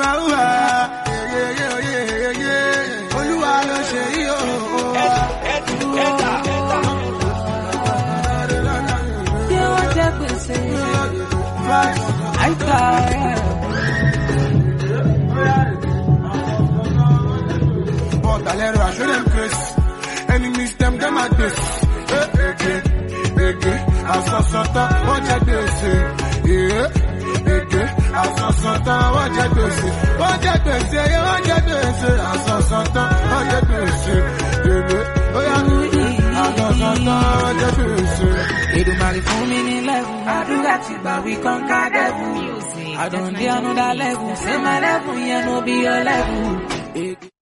Olúwa ló ṣe yí o. Ṣé wọ́n jẹ́ gbèsè? Àìsà ẹ̀. But I let her show them grace. Enemies them at this. Asasota, what you do say? Yeah, asasota, what you do say? What you do say? What you do say? Asasota, what you do say? Oh yeah, asasota, what you do say? Edumare fún mi ní level, àdúrà ti gbà we conquer devil. I don't dey another level, say my level, yeah no be your level.